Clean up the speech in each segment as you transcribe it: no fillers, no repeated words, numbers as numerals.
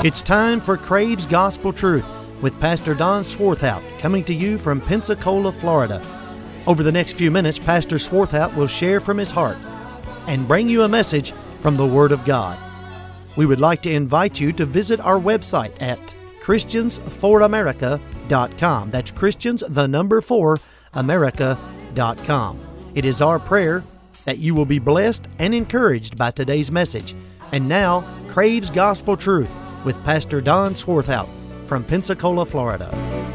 It's time for Crave's Gospel Truth with Pastor Don Swarthout, coming to you from Pensacola, Florida. Over the next few minutes, Pastor Swarthout will share from his heart and bring you a message from the Word of God. We would like to invite you to visit our website at ChristiansForAmerica.com. That's Christians, the number 4, America.com. It is our prayer that you will be blessed and encouraged by today's message. And now, Crave's Gospel Truth with Pastor Don Swarthout from Pensacola, Florida.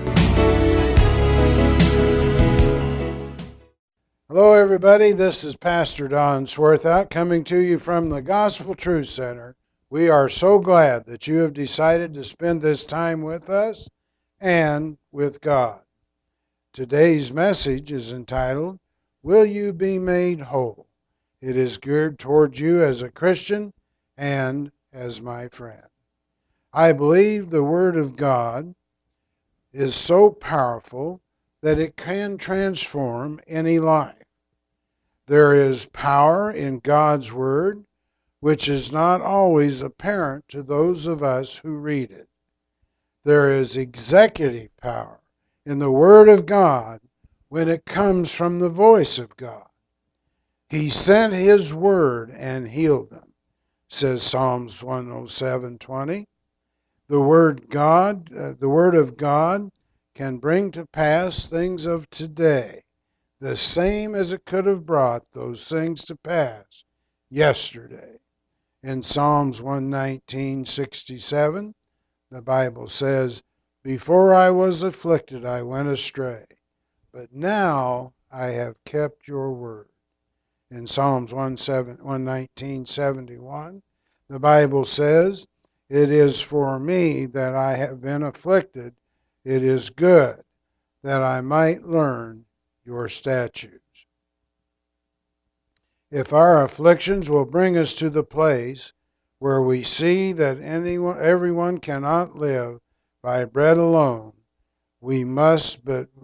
Hello, everybody. This is Pastor Don Swarthout coming to you from the Gospel Truth Center. We are so glad that you have decided to spend this time with us and with God. Today's message is entitled, Will You Be Made Whole? It is geared towards you as a Christian and as my friend. I believe the Word of God is so powerful that it can transform any life. There is power in God's Word, which is not always apparent to those of us who read it. There is executive power in the Word of God when it comes from the voice of God. He sent His Word and healed them, says Psalms 107:20. The Word of God can bring to pass things of today, the same as it could have brought those things to pass yesterday. In Psalms 119:67, the Bible says, Before I was afflicted, I went astray, but now I have kept your word. In Psalms 119:71, the Bible says, It is for me that I have been afflicted. It is good that I might learn your statutes. If our afflictions will bring us to the place where we see that everyone cannot live by bread alone, we must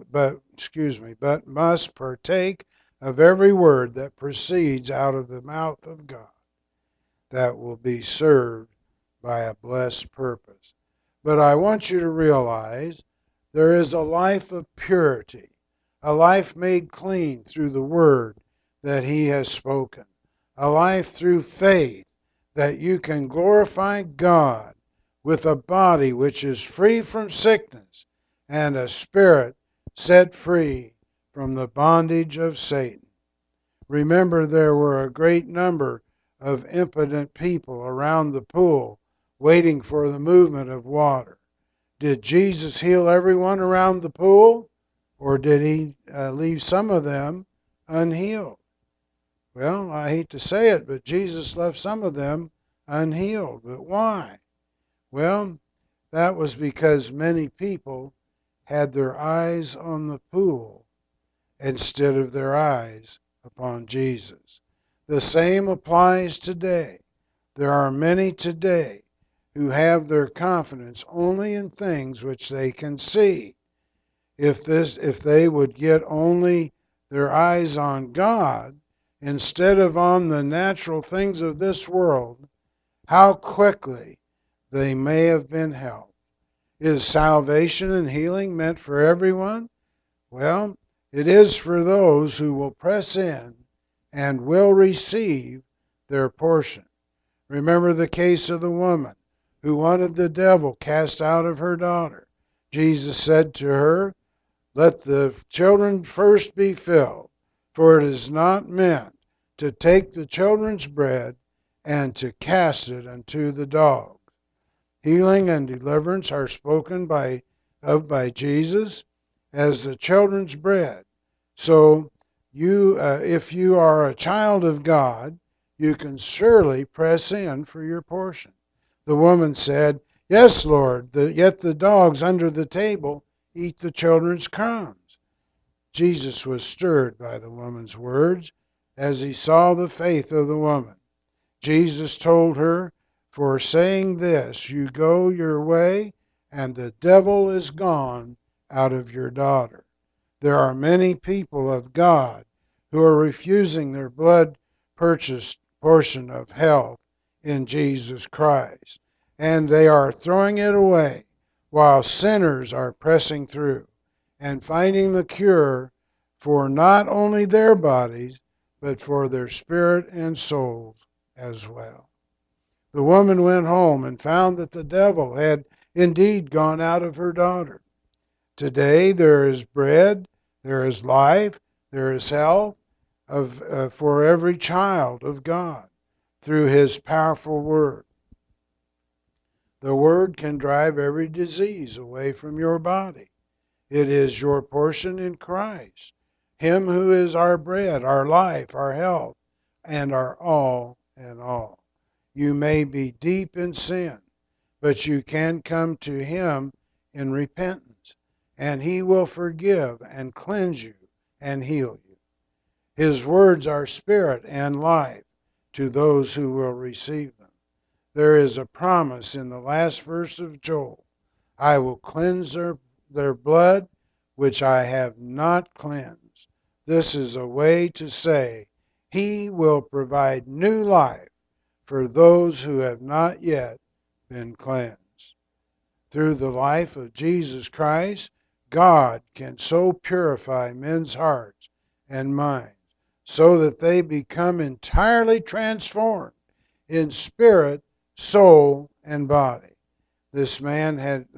must partake of every word that proceeds out of the mouth of God that will be served by a blessed purpose. But I want you to realize there is a life of purity, a life made clean through the word that He has spoken, a life through faith that you can glorify God with a body which is free from sickness and a spirit set free from the bondage of Satan. Remember, there were a great number of impotent people around the pool waiting for the movement of water. Did Jesus heal everyone around the pool, or did He leave some of them unhealed? Well, I hate to say it, but Jesus left some of them unhealed. But why? Well, that was because many people had their eyes on the pool instead of their eyes upon Jesus. The same applies today. There are many today who have their confidence only in things which they can see. If they would get only their eyes on God instead of on the natural things of this world, how quickly they may have been helped. Is salvation and healing meant for everyone? Well, it is for those who will press in and will receive their portion. Remember the case of the woman who wanted the devil cast out of her daughter. Jesus said to her, Let the children first be filled, for it is not meant to take the children's bread and to cast it unto the dogs. Healing and deliverance are spoken by Jesus as the children's bread. So if you are a child of God, you can surely press in for your portion. The woman said, Yes, Lord, yet the dogs under the table eat the children's crumbs. Jesus was stirred by the woman's words as He saw the faith of the woman. Jesus told her, For saying this, you go your way, and the devil is gone out of your daughter. There are many people of God who are refusing their blood-purchased portion of health in Jesus Christ. and they are throwing it away, while sinners are pressing through and finding the cure for not only their bodies, but for their spirit and souls as well. The woman went home and found that the devil had indeed gone out of her daughter. Today there is bread, there is life, there is health for every child of God through his powerful word. The word can drive every disease away from your body. It is your portion in Christ, him who is our bread, our life, our health, and our all in all. You may be deep in sin, but you can come to him in repentance, and he will forgive and cleanse you and heal you. His words are spirit and life to those who will receive them. There is a promise in the last verse of Joel. I will cleanse their blood, which I have not cleansed. This is a way to say, he will provide new life for those who have not yet been cleansed. Through the life of Jesus Christ, God can so purify men's hearts and minds so that they become entirely transformed in spirit, soul, and body. This man had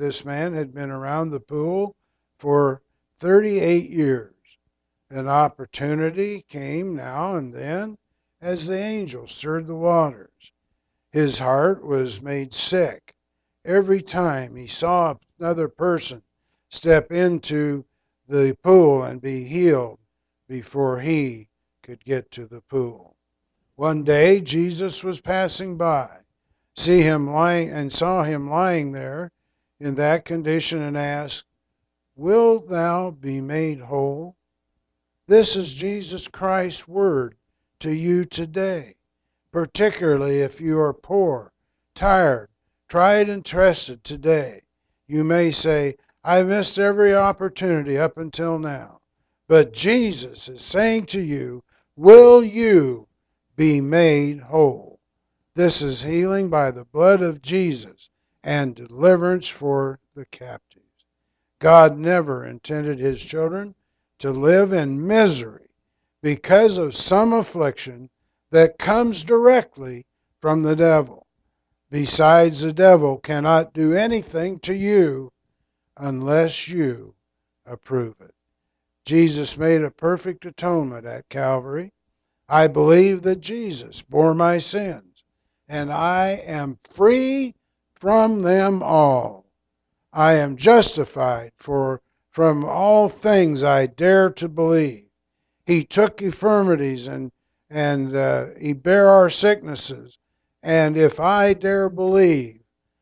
been around the pool for 38 years. An opportunity came now and then as the angel stirred the waters. His heart was made sick every time he saw another person step into the pool and be healed before he could get to the pool. One day Jesus was passing by, saw him lying there in that condition, and asked, "Wilt thou be made whole?" This is Jesus Christ's word to you today, particularly if you are poor, tired, tried and tested today. You may say, I missed every opportunity up until now. But Jesus is saying to you, will you be made whole? This is healing by the blood of Jesus and deliverance for the captives. God never intended his children to live in misery because of some affliction that comes directly from the devil. Besides, the devil cannot do anything to you unless you approve it. Jesus made a perfect atonement at Calvary. I believe that Jesus bore my sins, and I am free from them all. I am justified from all things I dare to believe. He took infirmities and he bare our sicknesses. And if I dare believe,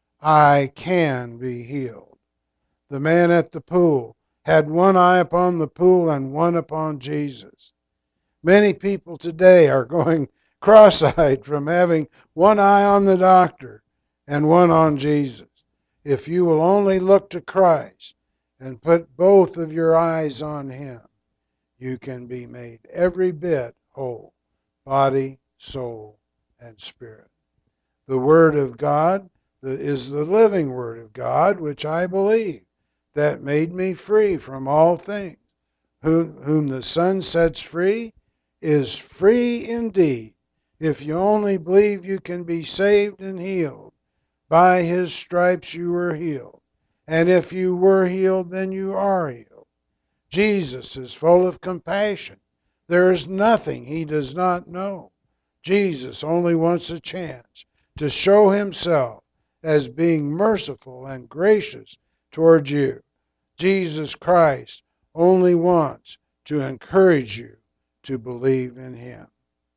I can be healed. The man at the pool had one eye upon the pool and one upon Jesus. Many people today are going cross-eyed from having one eye on the doctor and one on Jesus. If you will only look to Christ and put both of your eyes on him, you can be made every bit whole, body, soul, and spirit. The Word of God is the living Word of God, which I believe, that made me free from all things. Whom the Son sets free is free indeed. If you only believe you can be saved and healed, by his stripes you were healed. And if you were healed, then you are healed. Jesus is full of compassion. There is nothing he does not know. Jesus only wants a chance to show himself as being merciful and gracious toward you. Jesus Christ only wants to encourage you to believe in him.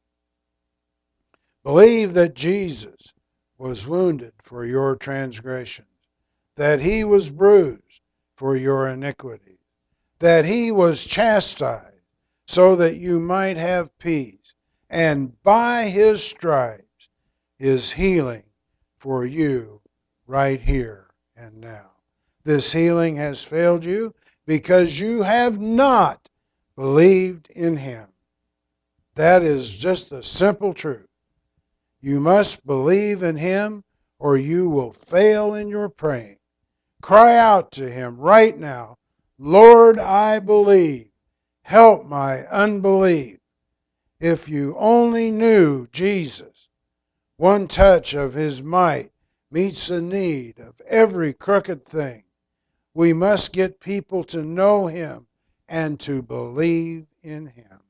Believe that Jesus was wounded for your transgressions, that he was bruised for your iniquities, that he was chastised so that you might have peace, and by his stripes is healing for you right here and now. This healing has failed you because you have not believed in him. That is just the simple truth. You must believe in him or you will fail in your praying. Cry out to Him right now, Lord, I believe. Help my unbelief. If you only knew Jesus, one touch of His might meets the need of every crooked thing. We must get people to know Him and to believe in Him.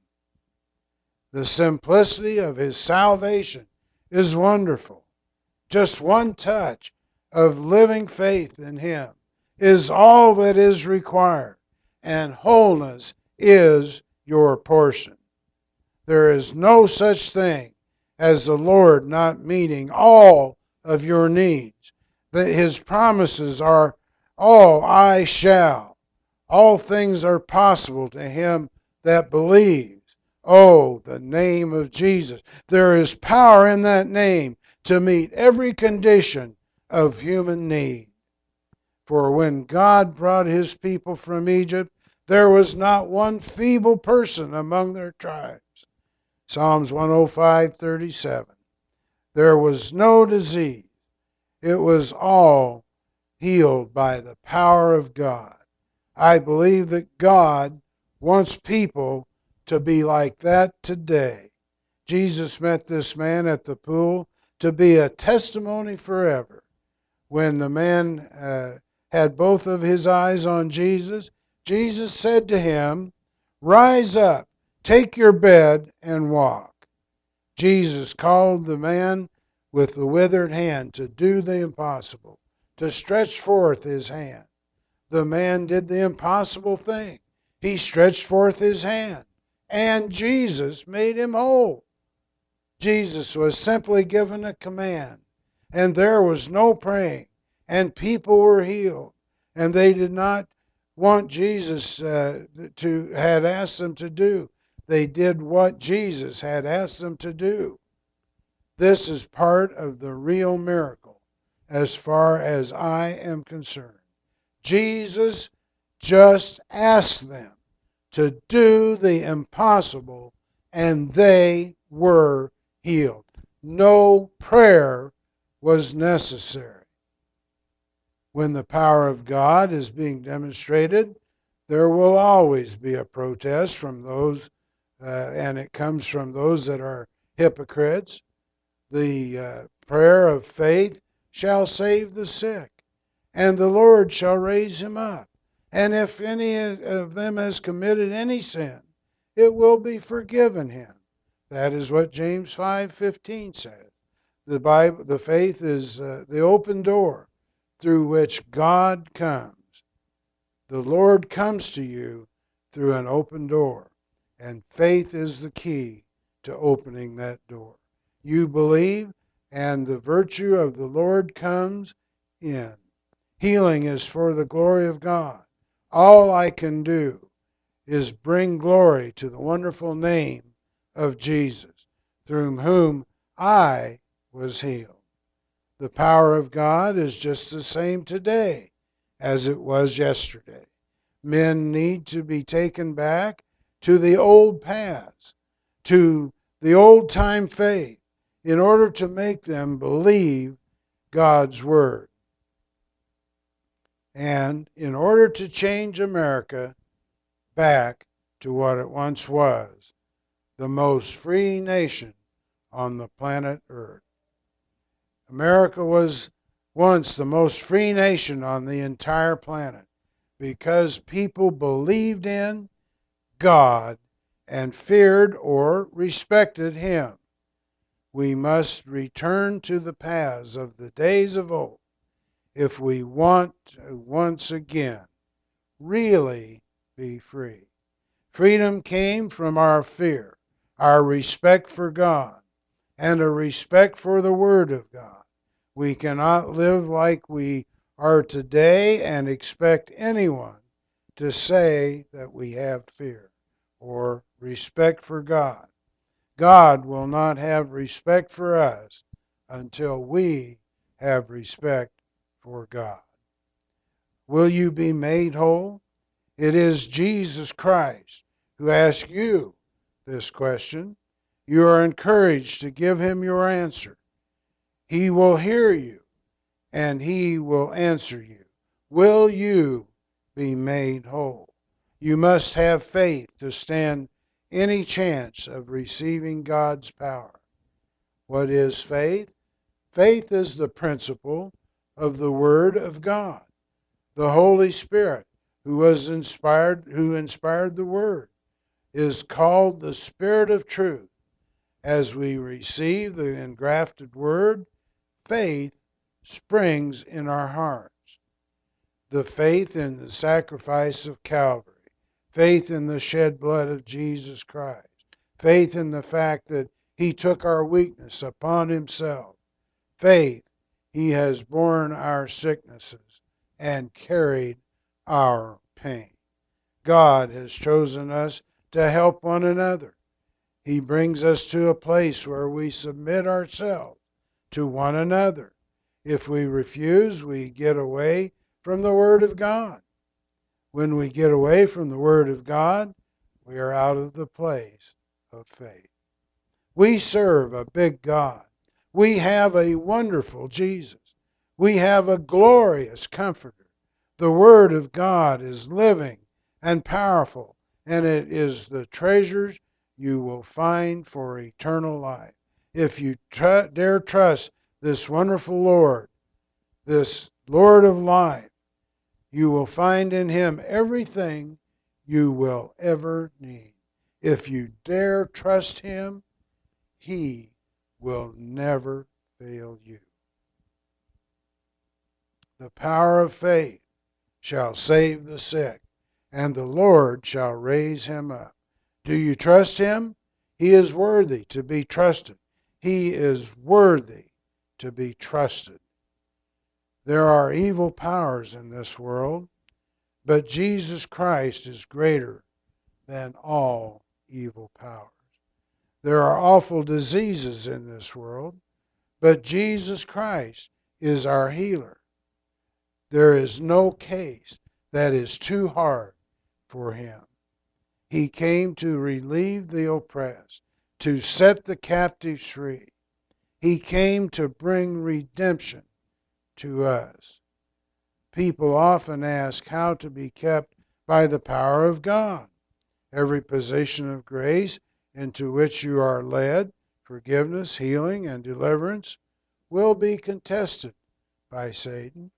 The simplicity of His salvation is wonderful. Just one touch of living faith in Him is all that is required, and wholeness is your portion. There is no such thing as the Lord not meeting all of your needs. That His promises are all I shall. All things are possible to him that believes. Oh, the name of Jesus. There is power in that name to meet every condition of human need. For when God brought His people from Egypt, there was not one feeble person among their tribes. Psalms 105:37. There was no disease. It was all healed by the power of God. I believe that God wants people to be like that today. Jesus met this man at the pool to be a testimony forever. When the man had both of his eyes on Jesus, Jesus said to him, "Rise up, take your bed, and walk." Jesus called the man with the withered hand to do the impossible, to stretch forth his hand. The man did the impossible thing. He stretched forth his hand, and Jesus made him whole. Jesus was simply given a command, and there was no praying, and people were healed. And they did not want Jesus had asked them to do. They did what Jesus had asked them to do. This is part of the real miracle as far as I am concerned. Jesus just asked them to do the impossible, and they were healed. No prayer was necessary. When the power of God is being demonstrated, there will always be a protest from those, and it comes from those that are hypocrites. The prayer of faith shall save the sick, and the Lord shall raise him up. And if any of them has committed any sin, it will be forgiven him. That is what James 5:15 says. The faith is the open door through which God comes. The Lord comes to you through an open door, and faith is the key to opening that door. You believe, and the virtue of the Lord comes in. Healing is for the glory of God. All I can do is bring glory to the wonderful name of Jesus, through whom I was healed. The power of God is just the same today as it was yesterday. Men need to be taken back to the old paths, to the old-time faith, in order to make them believe God's Word. And in order to change America back to what it once was, the most free nation on the planet Earth. America was once the most free nation on the entire planet because people believed in God and feared or respected Him. We must return to the paths of the days of old if we want to once again really be free. Freedom came from our fear, our respect for God, and a respect for the Word of God. We cannot live like we are today and expect anyone to say that we have fear or respect for God. God will not have respect for us until we have respect for God. Will you be made whole? It is Jesus Christ who asks you this question. You are encouraged to give Him your answer. He will hear you, and he will answer you. Will you be made whole? You must have faith to stand any chance of receiving God's power. What is faith? Faith is the principle of the Word of God. The Holy Spirit, who inspired the Word, is called the Spirit of truth. As we receive the engrafted Word, faith springs in our hearts. The faith in the sacrifice of Calvary, faith in the shed blood of Jesus Christ, faith in the fact that he took our weakness upon himself, faith he has borne our sicknesses and carried our pain. God has chosen us to help one another. He brings us to a place where we submit ourselves to one another. If we refuse, we get away from the Word of God. When we get away from the Word of God, we are out of the place of faith. We serve a big God. We have a wonderful Jesus. We have a glorious Comforter. The Word of God is living and powerful, and it is the treasures you will find for eternal life. If you dare trust this wonderful Lord, this Lord of life, you will find in him everything you will ever need. If you dare trust him, he will never fail you. The power of faith shall save the sick, and the Lord shall raise him up. Do you trust him? He is worthy to be trusted. He is worthy to be trusted. There are evil powers in this world, but Jesus Christ is greater than all evil powers. There are awful diseases in this world, but Jesus Christ is our healer. There is no case that is too hard for him. He came to relieve the oppressed, to set the captives free. He came to bring redemption to us. People often ask how to be kept by the power of God. Every position of grace into which you are led, forgiveness, healing, and deliverance, will be contested by Satan.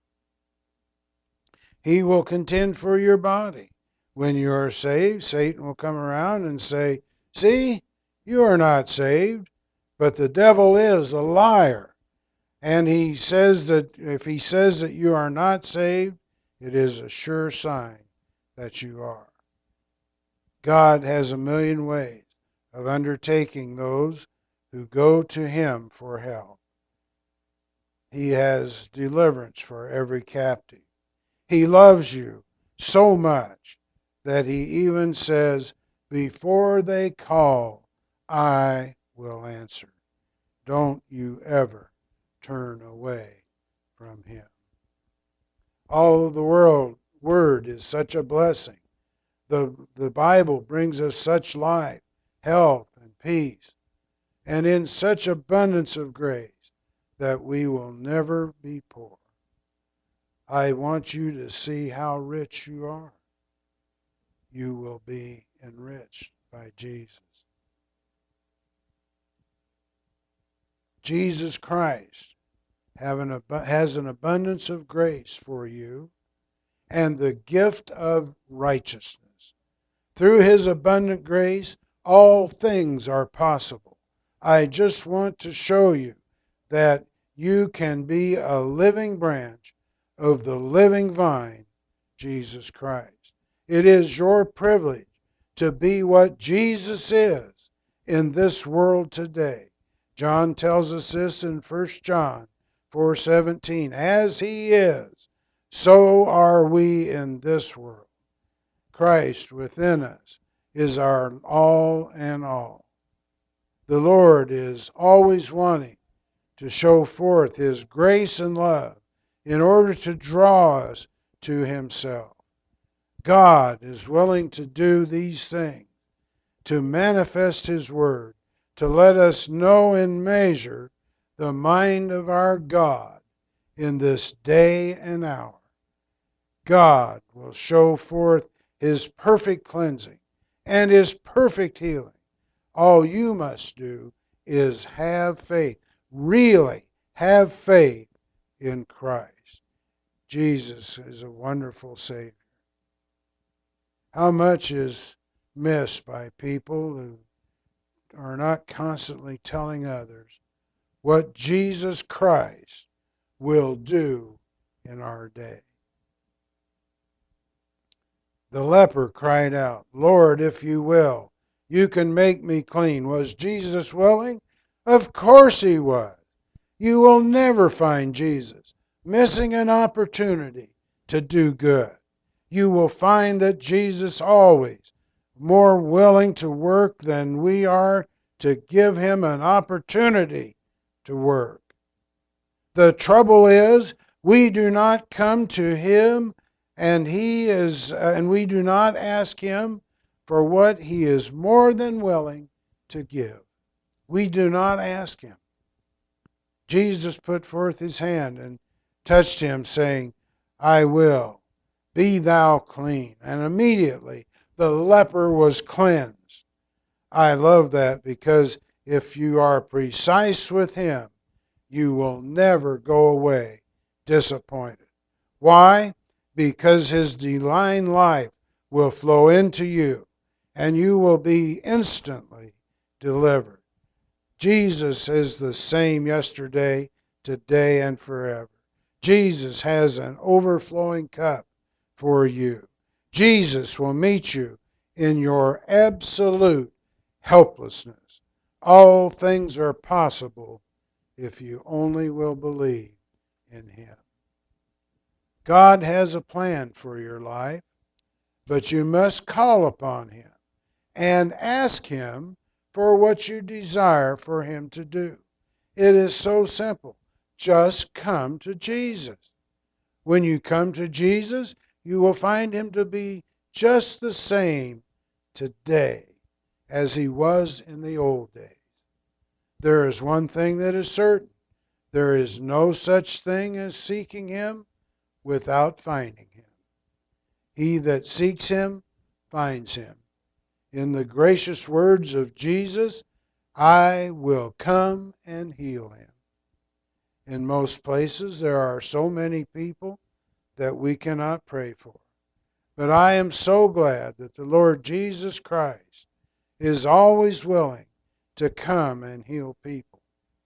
He will contend for your body. When you are saved, Satan will come around and say, "See, you are not saved, but the devil is a liar." And he says that if he says that you are not saved, it is a sure sign that you are. God has a million ways of undertaking those who go to him for help. He has deliverance for every captive. He loves you so much that he even says, "Before they call, I will answer." Don't you ever turn away from him. All of the word is such a blessing. The Bible brings us such life, health, and peace, and in such abundance of grace that we will never be poor. I want you to see how rich you are. You will be enriched by Jesus. Jesus Christ has an abundance of grace for you and the gift of righteousness. Through his abundant grace, all things are possible. I just want to show you that you can be a living branch of the living vine, Jesus Christ. It is your privilege to be what Jesus is in this world today. John tells us this in 1 John 4:17. As he is, so are we in this world. Christ within us is our all and all. The Lord is always wanting to show forth his grace and love in order to draw us to himself. God is willing to do these things, to manifest his word, to let us know in measure the mind of our God in this day and hour. God will show forth His perfect cleansing and His perfect healing. All you must do is have faith. Really have faith in Christ. Jesus is a wonderful Savior. How much is missed by people who are not constantly telling others what Jesus Christ will do in our day. The leper cried out, "Lord, if you will, you can make me clean." Was Jesus willing? Of course He was. You will never find Jesus missing an opportunity to do good. You will find that Jesus always more willing to work than we are to give Him an opportunity to work. The trouble is, we do not come to Him and we do not ask Him for what He is more than willing to give. We do not ask Him. Jesus put forth His hand and touched him, saying, "I will, be thou clean." And immediately the leper was cleansed. I love that, because if you are precise with Him, you will never go away disappointed. Why? Because His divine life will flow into you, and you will be instantly delivered. Jesus is the same yesterday, today, and forever. Jesus has an overflowing cup for you. Jesus will meet you in your absolute helplessness. All things are possible if you only will believe in Him. God has a plan for your life, but you must call upon Him and ask Him for what you desire for Him to do. It is so simple. Just come to Jesus. When you come to Jesus, you will find Him to be just the same today as He was in the old days. There is one thing that is certain. There is no such thing as seeking Him without finding Him. He that seeks Him finds Him. In the gracious words of Jesus, "I will come and heal him." In most places there are so many people that we cannot pray for. But I am so glad that the Lord Jesus Christ is always willing to come and heal people.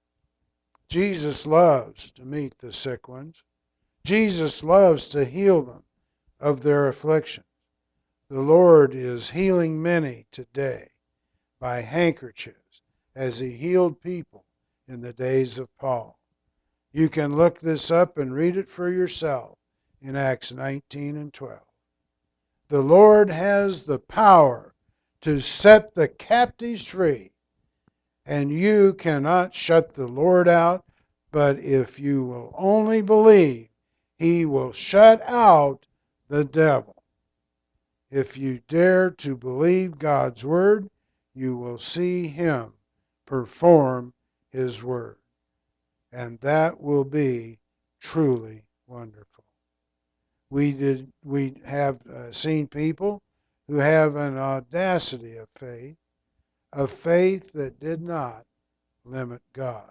Jesus loves to meet the sick ones. Jesus loves to heal them of their afflictions. The Lord is healing many today by handkerchiefs, as He healed people in the days of Paul. You can look this up and read it for yourself in Acts 19 and 12. The Lord has the power to set the captives free, and you cannot shut the Lord out, but if you will only believe, He will shut out the devil. If you dare to believe God's word, you will see Him perform His word. And that will be truly wonderful. We have seen people who have an audacity of faith that did not limit God.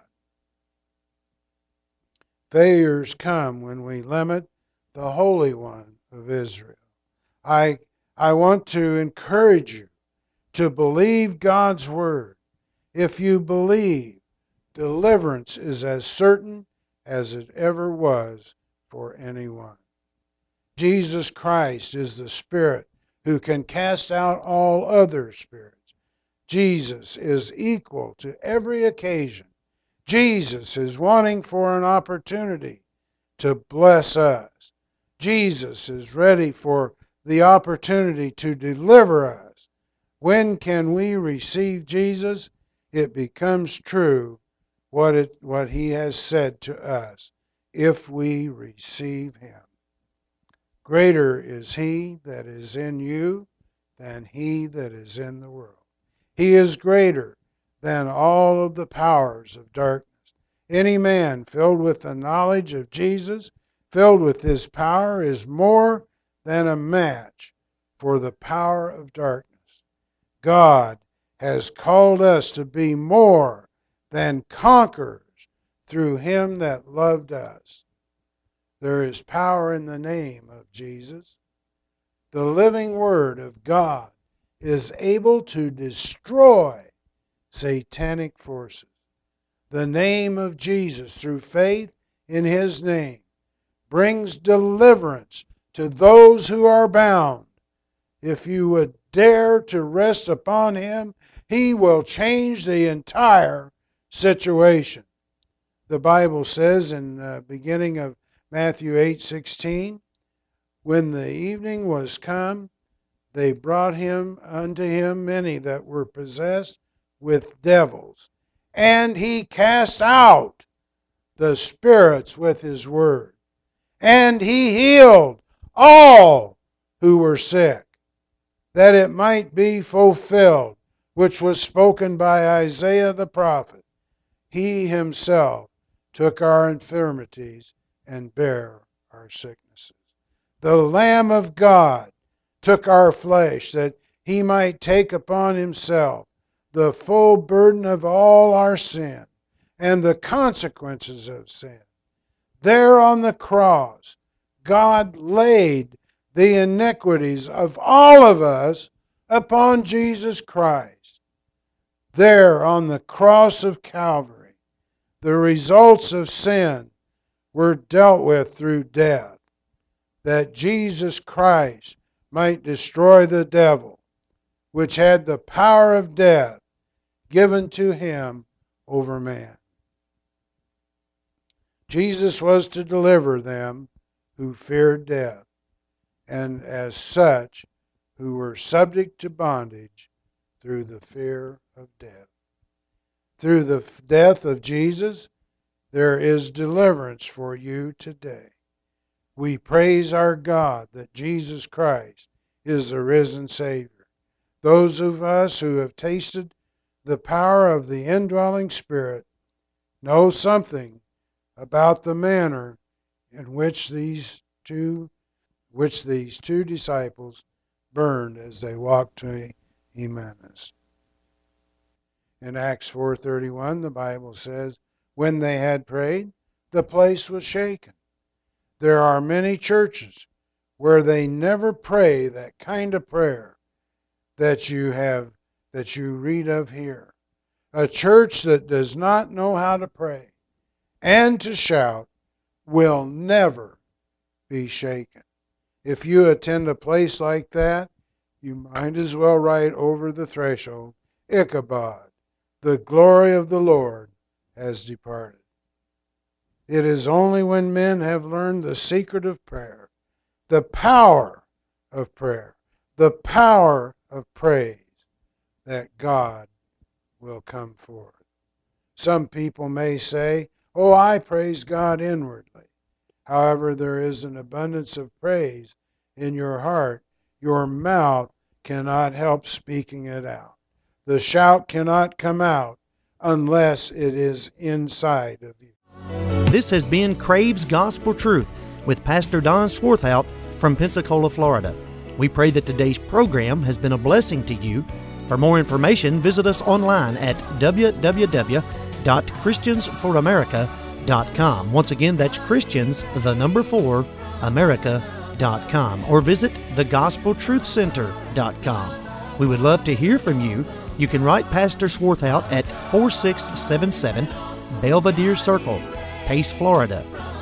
Failures come when we limit the Holy One of Israel. I want to encourage you to believe God's word. If you believe, deliverance is as certain as it ever was for anyone. Jesus Christ is the Spirit who can cast out all other spirits. Jesus is equal to every occasion. Jesus is wanting for an opportunity to bless us. Jesus is ready for the opportunity to deliver us. When can we receive Jesus? It becomes true what He has said to us, if we receive Him. Greater is He that is in you than he that is in the world. He is greater than all of the powers of darkness. Any man filled with the knowledge of Jesus, filled with his power, is more than a match for the power of darkness. God has called us to be more than conquerors through him that loved us. There is power in the name of Jesus. The living Word of God is able to destroy satanic forces. The name of Jesus, through faith in his name, brings deliverance to those who are bound. If you would dare to rest upon him, he will change the entire situation. The Bible says in the beginning of Matthew 8:16, when the evening was come, they brought him unto him many that were possessed with devils, and he cast out the spirits with his word, and he healed all who were sick, that it might be fulfilled, which was spoken by Isaiah the prophet. He himself took our infirmities and bare our sicknesses. The Lamb of God took our flesh, that he might take upon himself the full burden of all our sin and the consequences of sin. There on the cross, God laid the iniquities of all of us upon Jesus Christ. There on the cross of Calvary, the results of sin were dealt with through death, that Jesus Christ might destroy the devil, which had the power of death given to him over man. Jesus was to deliver them who feared death, and as such who were subject to bondage through the fear of death. Through the death of Jesus, there is deliverance for you today. We praise our God that Jesus Christ is the risen Savior. Those of us who have tasted the power of the indwelling Spirit know something about the manner in which these two disciples burned as they walked to Emmaus. In Acts 4:31, the Bible says, when they had prayed, the place was shaken. There are many churches where they never pray that kind of prayer that you read of here. A church that does not know how to pray and to shout will never be shaken. If you attend a place like that, you might as well write over the threshold, Ichabod, the glory of the Lord has departed. It is only when men have learned the secret of prayer, the power of prayer, the power of praise, that God will come forth. Some people may say, oh, I praise God inwardly. However, there is an abundance of praise in your heart. Your mouth cannot help speaking it out. The shout cannot come out unless it is inside of you. This has been Crave's Gospel Truth with Pastor Don Swarthout from Pensacola, Florida. We pray that today's program has been a blessing to you. For more information, visit us online at www.christiansforamerica.com. Once again, that's Christians, the number 4, America.com. Or visit thegospeltruthcenter.com. We would love to hear from you. You can write Pastor Swarthout at 4677 Belvedere Circle, Pace, Florida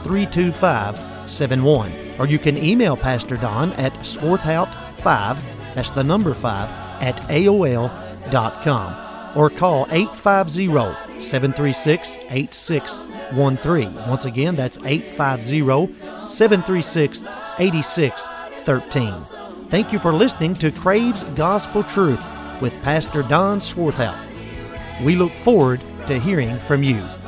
32571. Or you can email Pastor Don at swarthout5, that's the number 5, at AOL.com. Or call 850-736-8613. Once again, that's 850-736-8613. Thank you for listening to Crave's Gospel Truth with Pastor Don Swarthout. We look forward to hearing from you.